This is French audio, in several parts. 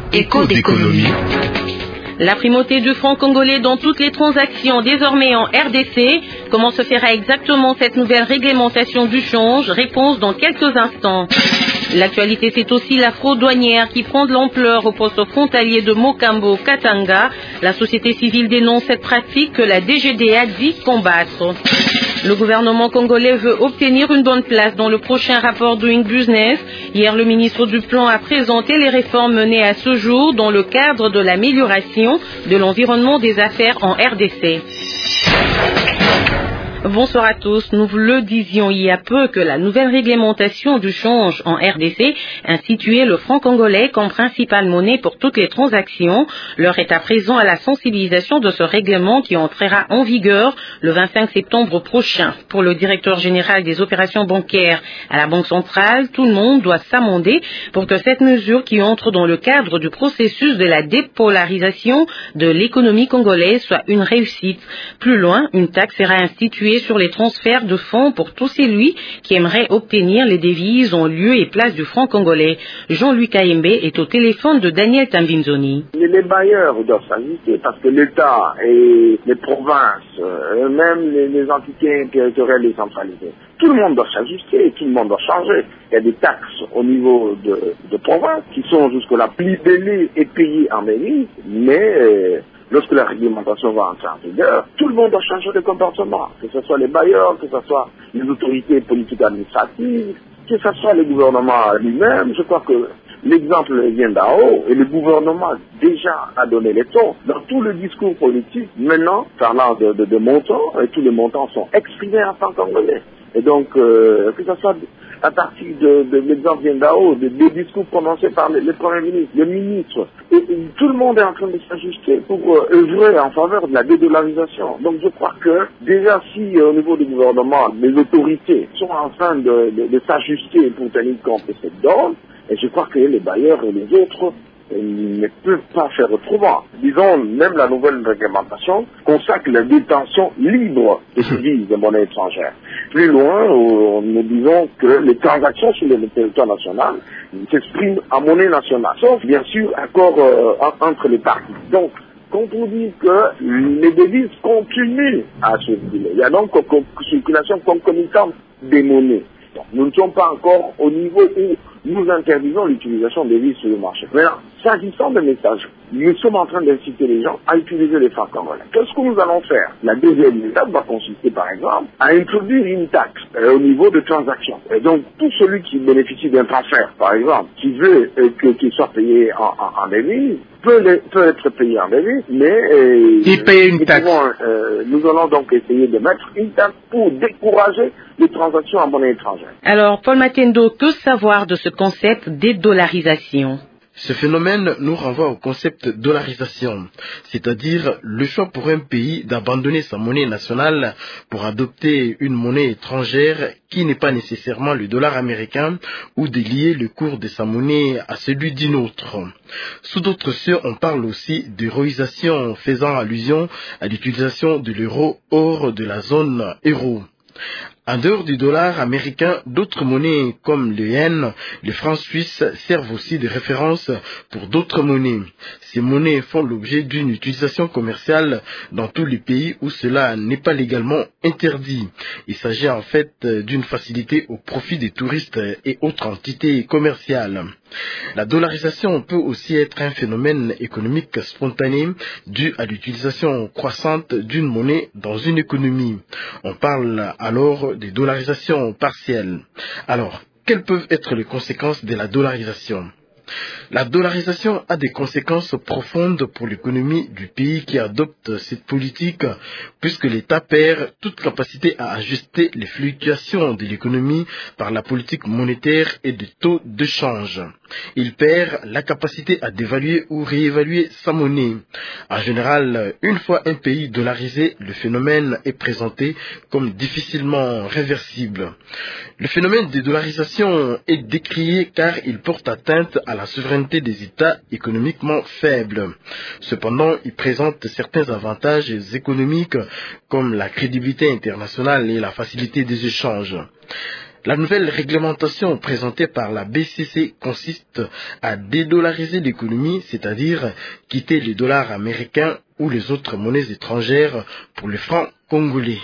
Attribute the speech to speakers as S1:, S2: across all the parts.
S1: Écho d'économie.
S2: La primauté du franc congolais dans toutes les transactions désormais en RDC. Comment se fera exactement cette nouvelle réglementation du change? Réponse dans quelques instants. L'actualité, c'est aussi la fraude douanière qui prend de l'ampleur au poste frontalier de Mokambo-Katanga. La société civile dénonce cette pratique que la DGDA dit combattre. Le gouvernement congolais veut obtenir une bonne place dans le prochain rapport Doing Business. Hier, le ministre du Plan a présenté les réformes menées à ce jour dans le cadre de l'amélioration de l'environnement des affaires en RDC. Bonsoir à tous. Nous vous le disions il y a peu que la nouvelle réglementation du change en RDC instituait le franc congolais comme principale monnaie pour toutes les transactions. L'heure est à présent à la sensibilisation de ce règlement qui entrera en vigueur le 25 septembre prochain. Pour le directeur général des opérations bancaires à la Banque centrale, tout le monde doit s'amender pour que cette mesure qui entre dans le cadre du processus de la dépolarisation de l'économie congolaise soit une réussite. Plus loin, une taxe sera instituée sur les transferts de fonds pour tous celui qui aimerait obtenir les devises en lieu et place du franc congolais. Jean-Louis Kaembe est au téléphone de Daniel Tambinzoni.
S3: Les bailleurs doivent s'ajuster parce que l'État et les provinces, même les entités territoriales décentralisées, tout le monde doit s'ajuster, tout le monde doit changer. Il y a des taxes au niveau de provinces qui sont jusque-là libellées et payées en devises, mais lorsque la réglementation va entrer en vigueur, tout le monde doit changer de comportement, que ce soit les bailleurs, que ce soit les autorités politiques administratives, que ce soit le gouvernement lui-même. Je crois que l'exemple vient d'en haut et le gouvernement déjà a donné les tons. Dans tout le discours politique, maintenant, parlant de montants, et tous les montants sont exprimés en franc congolais. Et donc, que ce soit à partir de l'exemple vient d'en haut, des discours prononcés par le Premier ministre, le ministre, et tout le monde est en train de s'ajuster pour œuvrer en faveur de la dédollarisation. Donc je crois que déjà si au niveau du gouvernement, les autorités sont en train de s'ajuster pour tenir compte de cette donne, et je crois que les bailleurs et les autres ne peuvent pas faire autrement. Disons, même la nouvelle réglementation consacre la détention libre des devises de monnaie étrangère. Plus loin, nous disons que les transactions sur le territoire national s'expriment en monnaie nationale, sauf bien sûr accord entre les parties. Donc, quand on dit que les devises continuent à circuler, il y a donc circulation concomitante des monnaies. Donc, nous ne sommes pas encore au niveau où nous interdisons l'utilisation des devises sur le marché. Maintenant, s'agissant de messages, nous sommes en train d'inciter les gens à utiliser les francs congolais. Qu'est-ce que nous allons faire? La deuxième étape va consister, par exemple, à introduire une taxe au niveau de transactions. Et donc, tout celui qui bénéficie d'un transfert, par exemple, qui veut qu'il soit payé en devises, peut être payé en devises, mais
S1: il paye une taxe.
S3: Nous allons donc essayer de mettre une taxe pour décourager les transactions en monnaie étrangère.
S2: Alors, Paul Matendo, que savoir de ce concept dédollarisation?
S4: Ce phénomène nous renvoie au concept dollarisation, c'est-à-dire le choix pour un pays d'abandonner sa monnaie nationale pour adopter une monnaie étrangère qui n'est pas nécessairement le dollar américain ou de lier le cours de sa monnaie à celui d'une autre. Sous d'autres cieux, on parle aussi d'euroisation faisant allusion à l'utilisation de l'euro hors de la zone euro. En dehors du dollar américain, d'autres monnaies comme le yen, le franc suisse servent aussi de référence pour d'autres monnaies. Ces monnaies font l'objet d'une utilisation commerciale dans tous les pays où cela n'est pas légalement interdit. Il s'agit en fait d'une facilité au profit des touristes et autres entités commerciales. La dollarisation peut aussi être un phénomène économique spontané dû à l'utilisation croissante d'une monnaie dans une économie. On parle alors de dollarisation partielle. Alors, quelles peuvent être les conséquences de la dollarisation? La dollarisation a des conséquences profondes pour l'économie du pays qui adopte cette politique, puisque l'État perd toute capacité à ajuster les fluctuations de l'économie par la politique monétaire et de taux de change. Il perd la capacité à dévaluer ou réévaluer sa monnaie. En général, une fois un pays dollarisé, le phénomène est présenté comme difficilement réversible. Le phénomène de dollarisation est décrié car il porte atteinte à la souveraineté des États économiquement faibles. Cependant, il présente certains avantages économiques comme la crédibilité internationale et la facilité des échanges. La nouvelle réglementation présentée par la BCC consiste à dédollariser l'économie, c'est-à-dire quitter les dollars américains ou les autres monnaies étrangères pour les francs congolais.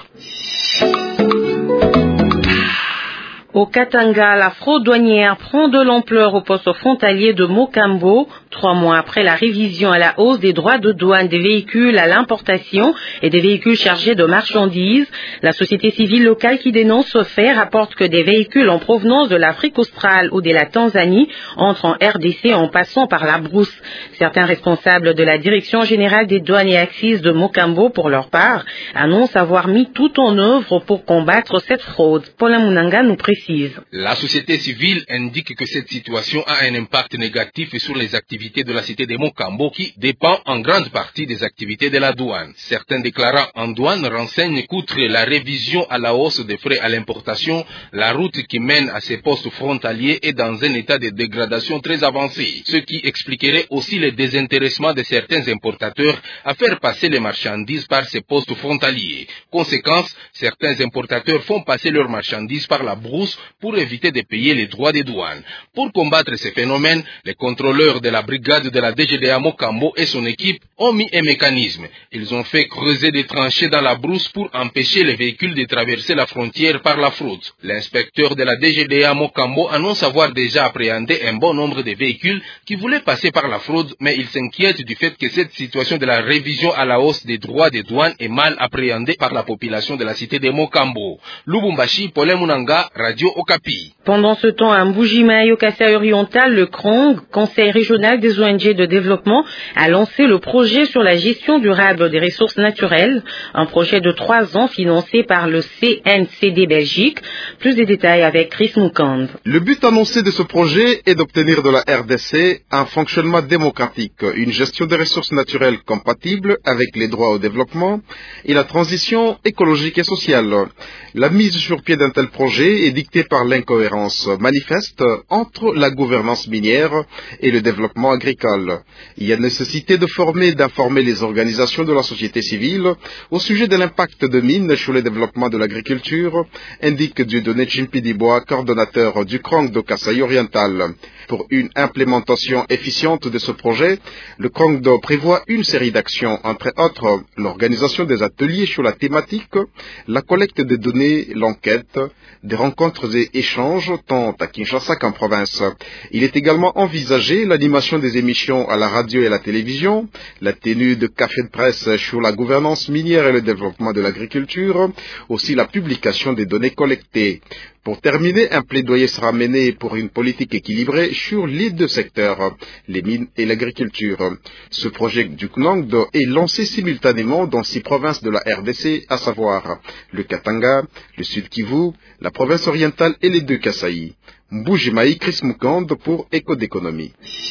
S2: Au Katanga, la fraude douanière prend de l'ampleur au poste frontalier de Mokambo, 3 mois après la révision à la hausse des droits de douane des véhicules à l'importation et des véhicules chargés de marchandises. La société civile locale qui dénonce ce fait rapporte que des véhicules en provenance de l'Afrique australe ou de la Tanzanie entrent en RDC en passant par la brousse. Certains responsables de la Direction générale des douanes et accises de Mokambo, pour leur part, annoncent avoir mis tout en œuvre pour combattre cette fraude. Paula Munanga nous précise.
S1: La société civile indique que cette situation a un impact négatif sur les activités de la cité de Mokambo qui dépend en grande partie des activités de la douane. Certains déclarants en douane renseignent qu'outre la révision à la hausse des frais à l'importation, la route qui mène à ces postes frontaliers est dans un état de dégradation très avancé, ce qui expliquerait aussi le désintéressement de certains importateurs à faire passer les marchandises par ces postes frontaliers. Conséquence, certains importateurs font passer leurs marchandises par la brousse pour éviter de payer les droits des douanes. Pour combattre ces phénomènes, les contrôleurs de la brigade de la DGDA Mokambo et son équipe ont mis un mécanisme. Ils ont fait creuser des tranchées dans la brousse pour empêcher les véhicules de traverser la frontière par la fraude. L'inspecteur de la DGDA Mokambo annonce avoir déjà appréhendé un bon nombre de véhicules qui voulaient passer par la fraude, mais il s'inquiète du fait que cette situation de la révision à la hausse des droits des douanes est mal appréhendée par la population de la cité de Mokambo. Lubumbashi, Paulin Munanga, Radio Okapi.
S2: Pendant ce temps, à Mbujimayi, au Kasaï oriental, le CRONG, Conseil régional des ONG de développement, a lancé le projet sur la gestion durable des ressources naturelles, un projet de 3 ans financé par le CNCD Belgique. Plus de détails avec Chris Moukand.
S5: Le but annoncé de ce projet est d'obtenir de la RDC un fonctionnement démocratique, une gestion des ressources naturelles compatible avec les droits au développement et la transition écologique et sociale. La mise sur pied d'un tel projet est dictée par l'incohérence manifeste entre la gouvernance minière et le développement agricole. Il y a nécessité de former et d'informer les organisations de la société civile au sujet de l'impact de mines sur le développement de l'agriculture, indique Dieudonné Chimpidibois, coordonnateur du CRONG de Kasaï oriental. Pour une implémentation efficiente de ce projet, le CRONGDO prévoit une série d'actions, entre autres l'organisation des ateliers sur la thématique, la collecte des données, l'enquête, des rencontres et échanges tant à Kinshasa qu'en province. Il est également envisagé l'animation des émissions à la radio et à la télévision, la tenue de cafés de presse sur la gouvernance minière et le développement de l'agriculture, aussi la publication des données collectées. Pour terminer, un plaidoyer sera mené pour une politique équilibrée sur les 2 secteurs, les mines et l'agriculture. Ce projet du CNONGDO est lancé simultanément dans 6 provinces de la RDC, à savoir le Katanga, le Sud Kivu, la province orientale et les 2 Kasaï. Mbujimayi, Chris Moukand pour Éco d'économie.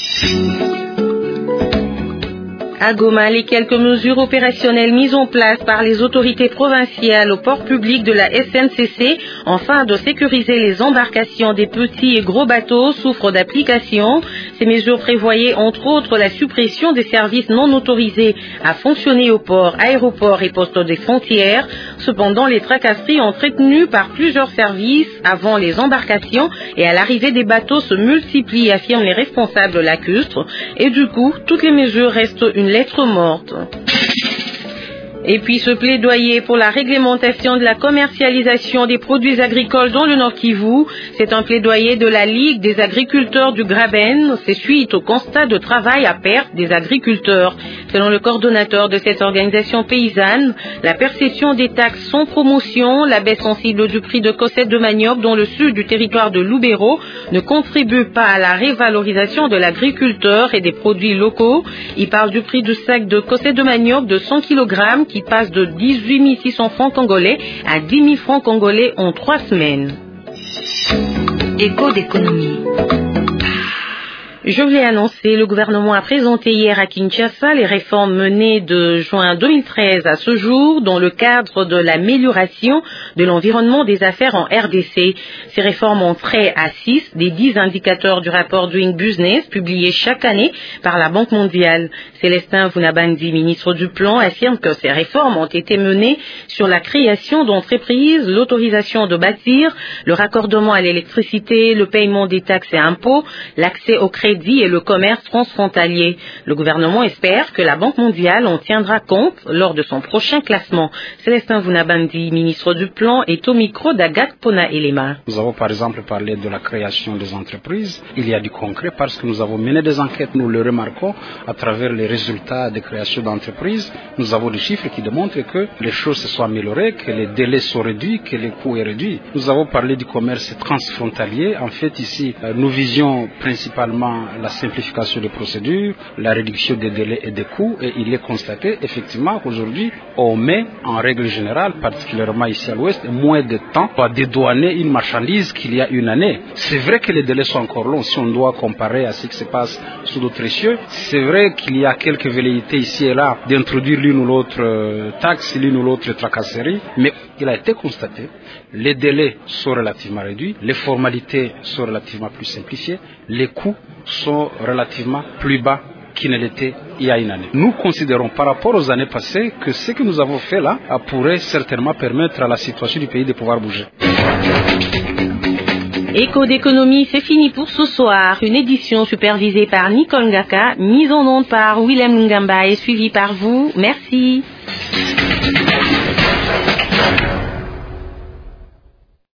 S2: À Goma, les quelques mesures opérationnelles mises en place par les autorités provinciales au port public de la SNCC afin de sécuriser les embarcations des petits et gros bateaux souffrent d'application. Ces mesures prévoyaient entre autres la suppression des services non autorisés à fonctionner au port, aéroports et postes des frontières. Cependant, les tracasseries entretenues par plusieurs services avant les embarcations et à l'arrivée des bateaux se multiplient, affirment les responsables lacustres. Et du coup, toutes les mesures restent une lettre morte. Et puis ce plaidoyer pour la réglementation de la commercialisation des produits agricoles dans le Nord Kivu, c'est un plaidoyer de la Ligue des agriculteurs du Graben. C'est suite au constat de travail à perte des agriculteurs. Selon le coordonnateur de cette organisation paysanne, la perception des taxes sans promotion, la baisse sensible du prix de cossette de manioc dans le sud du territoire de Lubero ne contribue pas à la révalorisation de l'agriculteur et des produits locaux. Il parle du prix du sac de cossette de manioc de 100 kg qui passe de 18 600 francs congolais à 10 000 francs congolais en 3 semaines.
S6: Éco d'économie.
S2: Je l'ai annoncé, le gouvernement a présenté hier à Kinshasa les réformes menées de juin 2013 à ce jour dans le cadre de l'amélioration de l'environnement des affaires en RDC. Ces réformes ont trait à 6 des 10 indicateurs du rapport Doing Business publié chaque année par la Banque mondiale. Célestin Vunabandi, ministre du Plan, affirme que ces réformes ont été menées sur la création d'entreprises, l'autorisation de bâtir, le raccordement à l'électricité, le paiement des taxes et impôts, l'accès au crédit et le commerce transfrontalier. Le gouvernement espère que la Banque mondiale en tiendra compte lors de son prochain classement. Célestin Vunabandi, ministre du Plan, est au micro d'Agathe Pona-Elema.
S6: Nous avons par exemple parlé de la création des entreprises. Il y a du concret parce que nous avons mené des enquêtes, nous le remarquons à travers les résultats de création d'entreprises. Nous avons des chiffres qui démontrent que les choses se sont améliorées, que les délais sont réduits, que les coûts sont réduits. Nous avons parlé du commerce transfrontalier. En fait, ici, nous visions principalement la simplification des procédures, la réduction des délais et des coûts, et il est constaté effectivement qu'aujourd'hui on met en règle générale, particulièrement ici à l'ouest, moins de temps pour dédouaner une marchandise qu'il y a une année. C'est vrai que les délais sont encore longs si on doit comparer à ce qui se passe sous d'autres cieux. C'est vrai qu'il y a quelques velléités ici et là d'introduire l'une ou l'autre taxe, l'une ou l'autre tracasserie, mais il a été constaté, les délais sont relativement réduits, les formalités sont relativement plus simplifiées, les coûts sont relativement plus bas qu'il ne l'était il y a une année. Nous considérons par rapport aux années passées que ce que nous avons fait là pourrait certainement permettre à la situation du pays de pouvoir bouger.
S2: Écho d'économie, c'est fini pour ce soir. Une édition supervisée par Nicole Ngaka, mise en onde par Willem Ngamba et suivie par vous. Merci.